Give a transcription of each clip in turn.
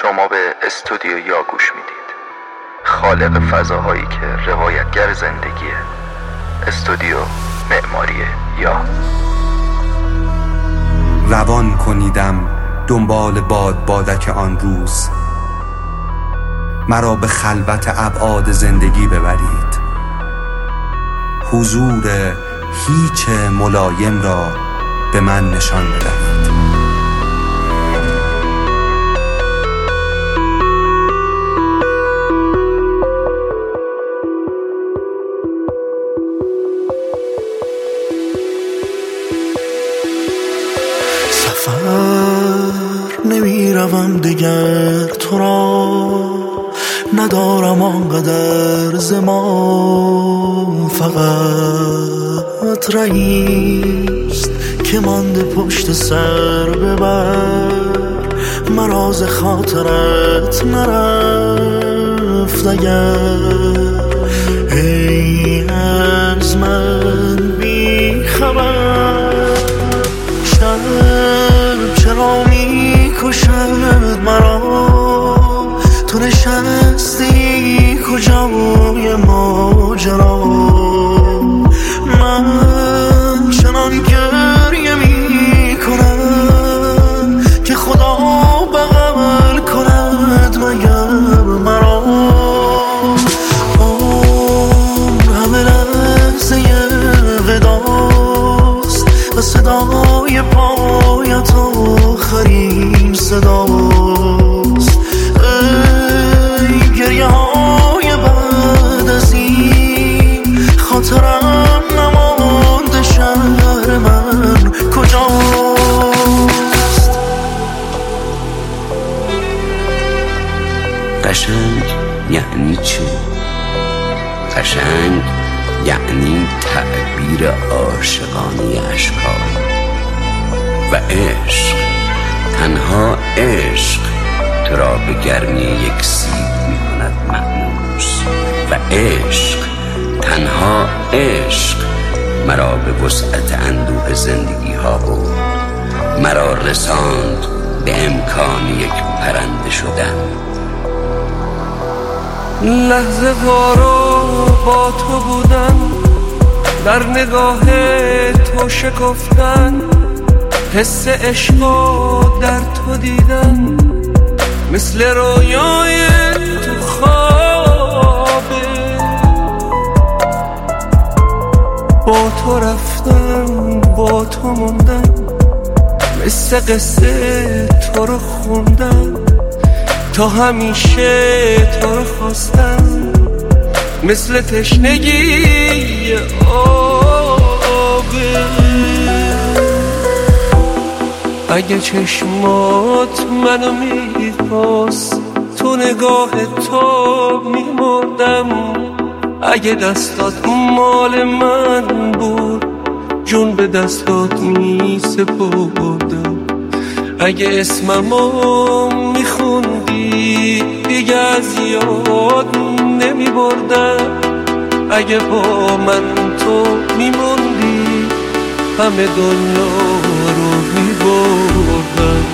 شما به استودیو یا گوش میدید، خالق فضاهایی که روایتگر زندگیه. استودیو معماری یا. روان کنیدم دنبال بادک آن روز، مرا به خلوت ابعاد زندگی ببرید. حضور هیچ ملایم را به من نشان بدهید. نمی روم دیگر تو را، ندارم آنقدر زمان، فقط رئیست که مانده پشت سر ببر، مرا ز خاطرت نرفت اگر، ای از من بی خبر. شب چرا می کشد مرا، تو نشستی کجای ماجرا، من چنان گریه می کنم که خدا بغل کند مگر مرا. همه لحظه وداست و صدای پایت آخرین صداست. ای گریه های بعد از این، خاطرم نمانده شهر من کجاست. قشنگ یعنی چی؟ قشنگ یعنی تعبیر عاشقانه اشکال و عشق. تنها عشق تو را به گرمی یک سیب می کند مأنوس و عشق، تنها عشق مرا به وسعت اندوه زندگی ها برد، مرا رساند به امکان یک پرنده شدن. لحظه وارو با تو بودن، در نگاه تو شکفتن، حس عشقو در تو دیدن، مثل رویای تو خوابه. با تو رفتن، با تو موندن، مثل قصه تو رو خوندن، تا همیشه تو رو خواستن، مثل تشنگی آبه. اگه چشمات منو میخواست، تو نگاه تو میمردم. اگه دستات مال من بود، جون به دستات میسپردم. اگه اسممو میخوندی، دیگه از یاد نمیبردم. اگه با من تو میموندی، همه دنیا رو میبردم.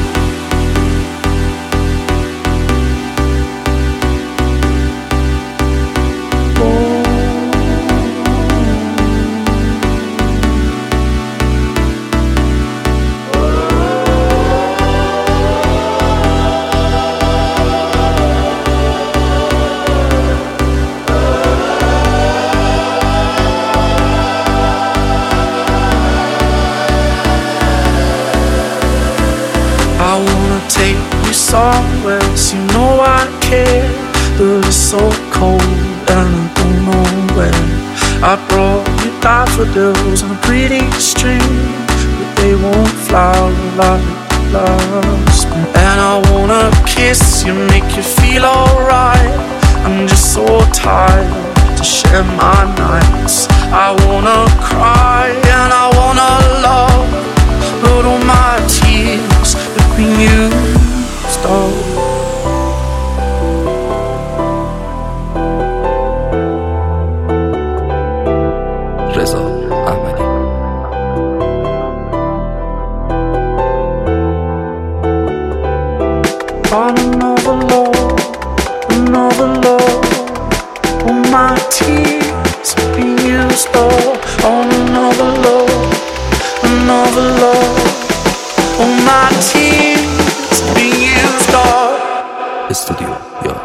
Somewhere, you know I care, but it's so cold and I don't know where. I brought you daffodils on a pretty string, but they won't flower like last spring. And I wanna kiss you, make you feel alright. I'm just so tired to share my nights. I wanna cry and I wanna love, but all my tears have been used. رضا احمدی. on another love, another love. All my tears have been used up on another love, another love. All my tears have been used up. استودیو یا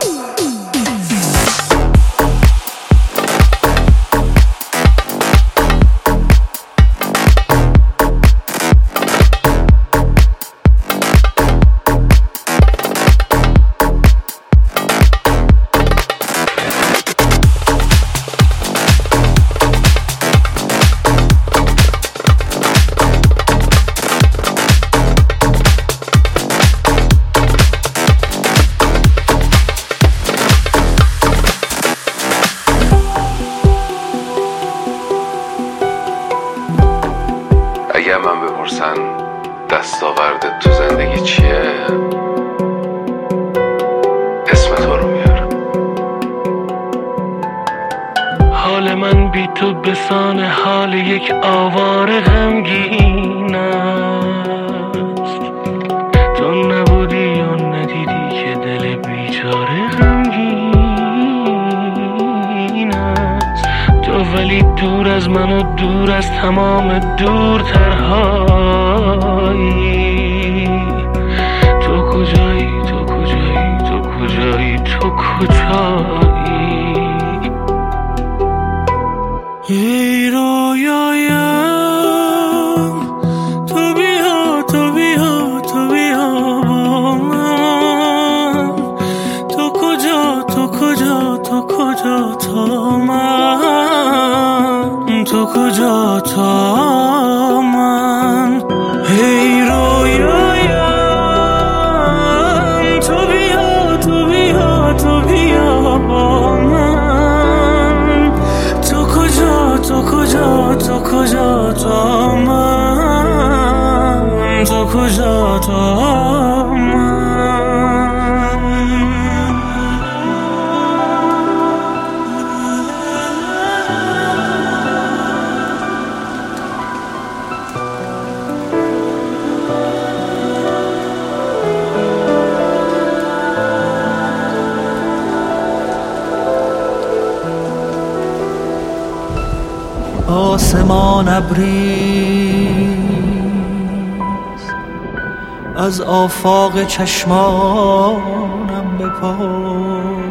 اگه من بپرسن دستاوردت تو زندگی چیه، اسم تو رو میارم. حال من بی تو بسان حال یک آواره غمگین است. تو نبودی و ندیدی که دل بیچاره غمگین است. تو ولی دور از من و دور از تمام دورترهایی. تو کجایی، تو کجایی، تو کجایی، تو کجایی؟ ای رویایم تو بیا، تو بیا، تو بیا با من. تو کجا، تو کجا، تو کجا تا من، تو کجا تا من. ای رویایم تو بیا، تو بیا، تو بیا با من. تو کجا، تو کجا، تو کجا تا من، تو کجا تا من. آسمان ابریست از آفاق چشمانم بپرس.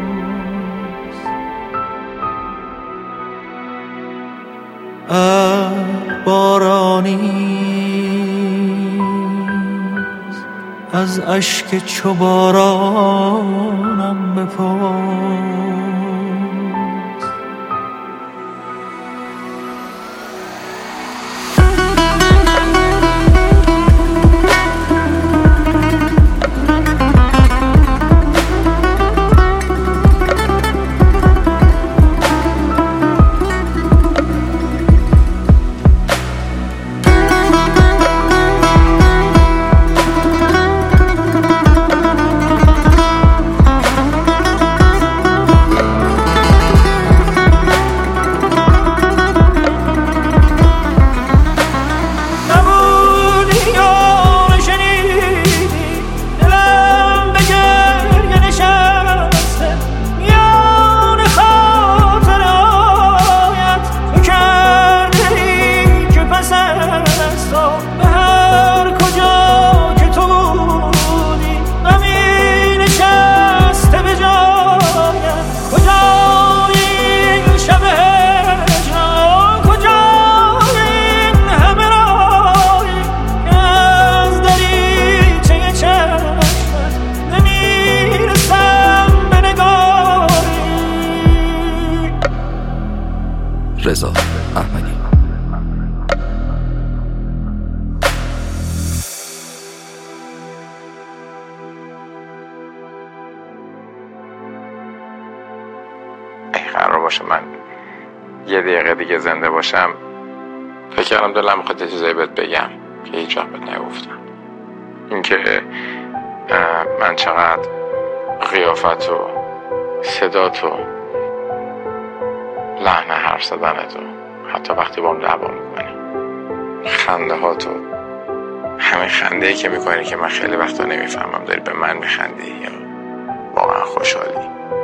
بارانیست از اشک چو بارانم بپرس. رضا احمدی. قرار باشه من یه دقیقه دیگه زنده باشم، فکر کردم دلم میخواد یه چیزایی بهت بگم که هیچ وقت بهت نگفتم. اینکه من چقدر قیافت و صدات و لحن حرف زدنت و حتی وقتی با هم دعوا میکنی خنده هاتو همین خنده‌ای که میکنی که من خیلی وقتا نمیفهمم داری به من میخندی یا واقعا خوشحالی.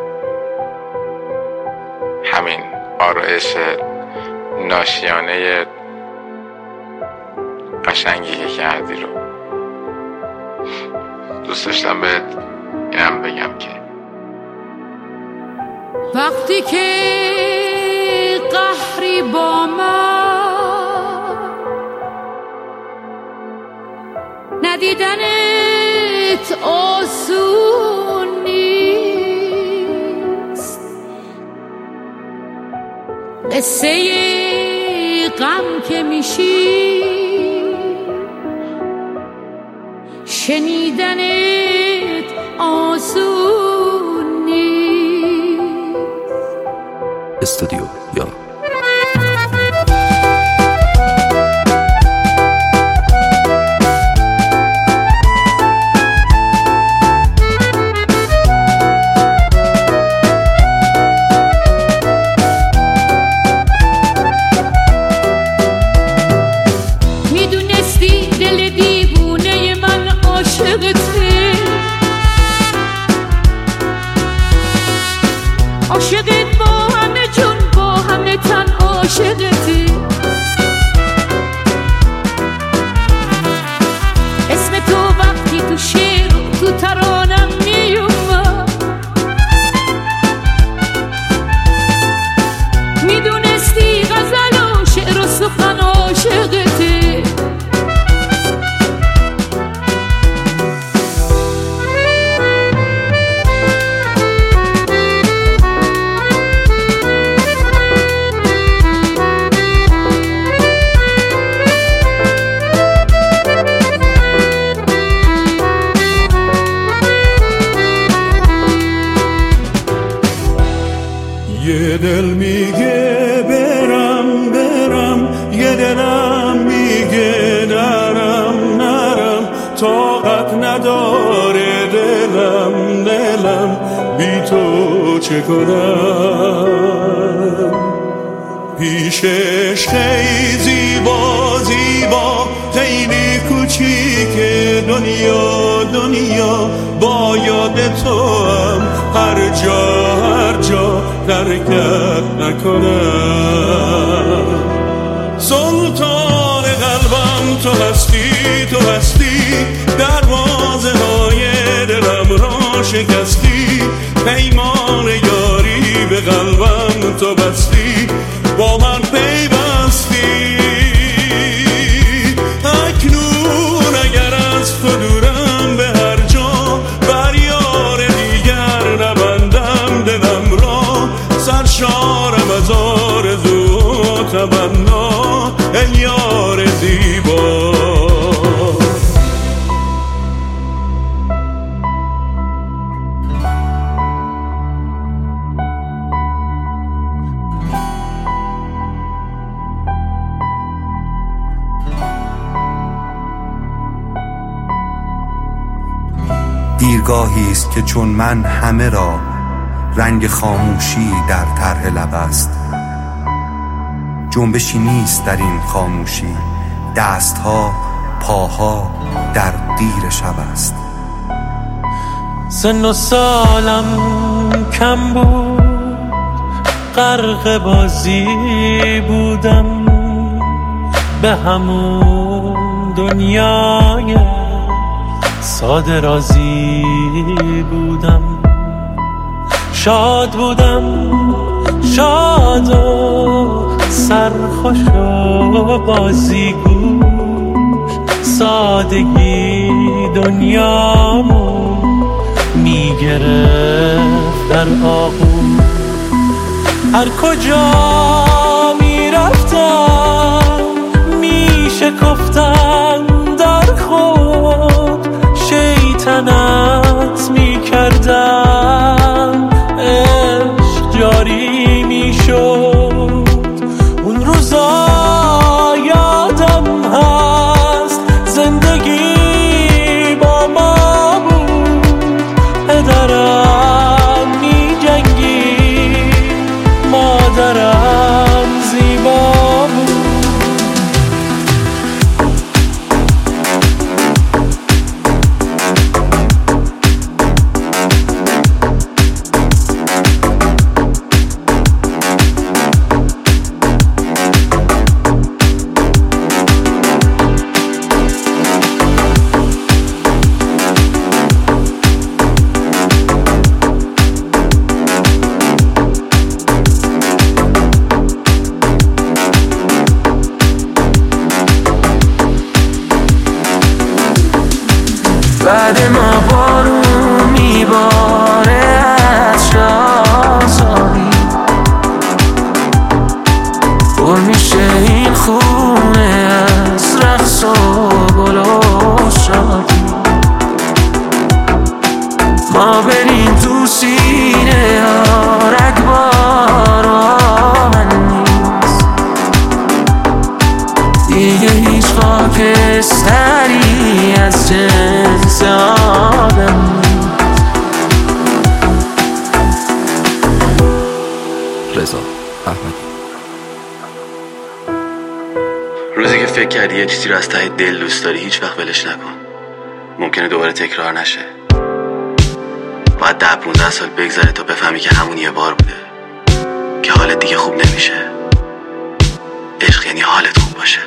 همین آرایش ناشیانه قشنگی که کردی رو دوست داشتم بهت اینم بگم که وقتی که قهری با من ندیدنت آسون نیست، قصه غم که میشی شنیدنت آسون نیست. استودیو یا عاشقت با همه جون با همه تن عاشقتی، اسم تو وقتی تو شعر تو ترانم میومد میدونستی غزل و شعر و سخن عاشقتی. یه دل میگه برم برم، یه دلم میگه نرم نرم، طاقت نداره دلم بی تو چه کنم. پیشش خیلی زیبا خیلی کوچیکه دنیا با یاد تو هم هر جا حرکت نکنم. سلطان قلبم تو هستی دروازه های دلم را شکستی، پیمان یاری به قلبم تو بستی، با من پیوستی. اکنون اگر از تو دورم به هر جا بر یار دیگر نبندم دلم را، سرشارم از آرزو و تمنا ای یار زیبا. دیرگاهی است که چون من همه را رنگ خاموشی در طرح لب است. جنبشی نیست در این خاموشی، دستها پاها در دیر شب است. سن و سالم کم بود، غرق بازی بودم، به همون دنیای ساده رازی بودم. شاد بودم شاد و سرخوش و بازیگوش، سادگی دنیامو میگرفت در آغوش. هر کجا میرفتم میشکفتم در خود، شیطنت میکردم عشق جاری میشد. اون روزا یادم هست زندگی با ما بود، پدرم میجنگید مادرم بعد ما بارون میباره از شازاری، پر میشه این خونه از رقص و گل و شادی. ما بریم تو سینه ها رگبار من نیست دیگه، هیچ خاکستری از جنس آدم نیست. رضا احمدی. روزی که فکر کردی یه چیزی رو از ته دل دوست داری هیچ وقت ولش نکن، ممکنه دوباره تکرار نشه. باید 10-15 سال بگذره تا بفهمی که همون یه بار بوده، که حالت دیگه خوب نمیشه. عشق یعنی حالت خوب باشه.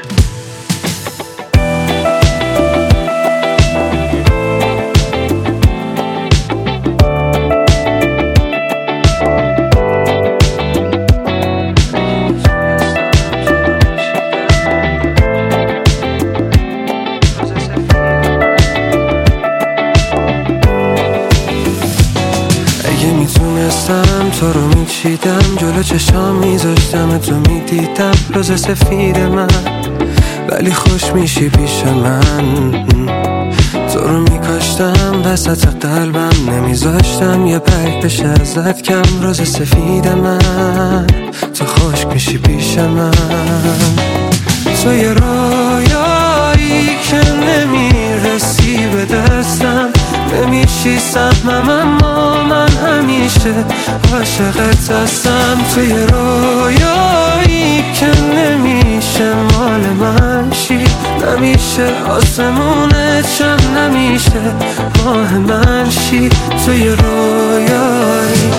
تو رو میچیدم جلو چشام میذاشتم تو میدیدم روز سفید من، ولی خوش میشی پیش من. تو رو میکاشتم وسط قلبم، نمیذاشتم یه برگ بشه ازت کم. روز سفید من تو خوش میشی پیش من. تو یه رویایی که نمیرسی به دستم، نمیشی سهمم اما من همیشه عاشقت هستم. تو یه رویایی که نمیشه مال من شی، نمیشه آسمونت چم، نمیشه ماه من شی. تو یه رویایی،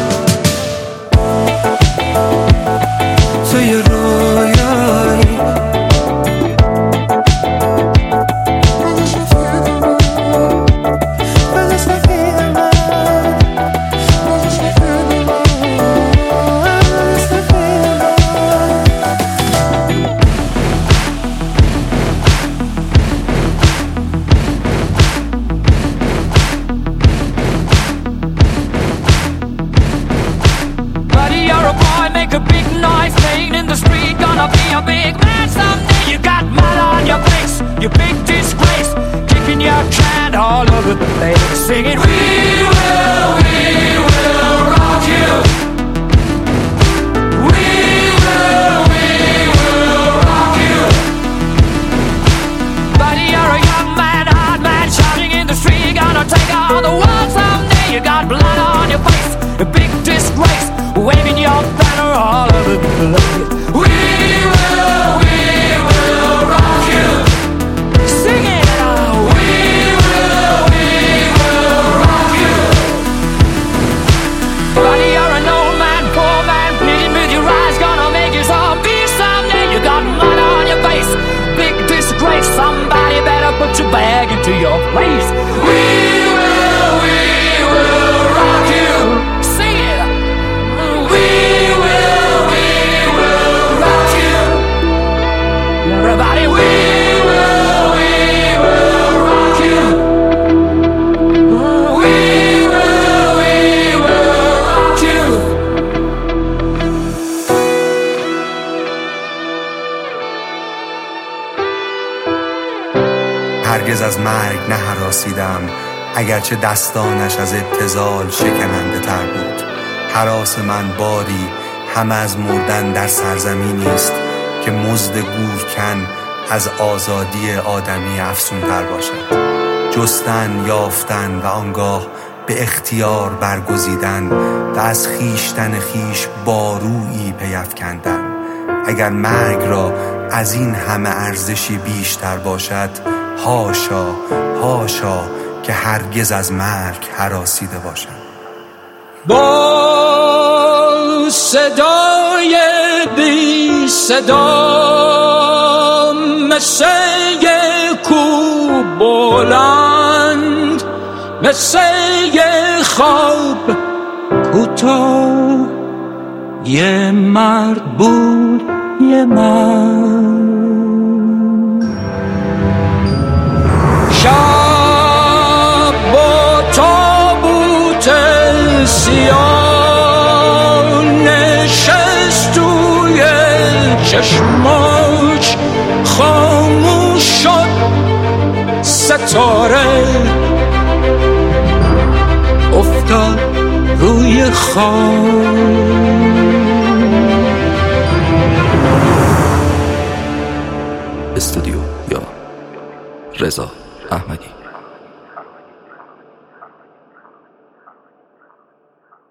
تو یه رویایی، singing we will rock you. We will rock you. Buddy, you're a young man, hard man, shouting in the street. You're gonna take on the world someday. You got blood on your face, a big disgrace, waving your banner all over the place. We will rock you. Sing it out. We will rock you. Buddy, you're an old man, poor man, pleading with your eyes, gonna make you zombie someday. You got mud on your face, big disgrace. Somebody better put your bag into your place. We will rock you. Sing it. We will rock you. Everybody, we will rock you. We will rock you. هرگز از مرگ نهراسیدم، اگرچه دستانش از ابتذال شکننده تر بود. هراس من باری همه از مردن در سرزمینی است که مزد گورکن از آزادی آدمی افزون تر باشد. جستن، یافتن و آنگاه به اختیار برگزیدن و از خیشتن خیش بارویی پیفکندن. اگر مرگ را از این همه ارزشی بیشتر باشد، هاشا هاشا که هرگز از مرگ هراسیده باشم. با صدای بی صدا مثل کوه بلند، مثل خواب کوتاه، یه مرد بود یه مرد. شب سیاه نشست توی چشماش، خاموش شد ستاره، افتاد روی خاک. استودیو یا رضا احمدی.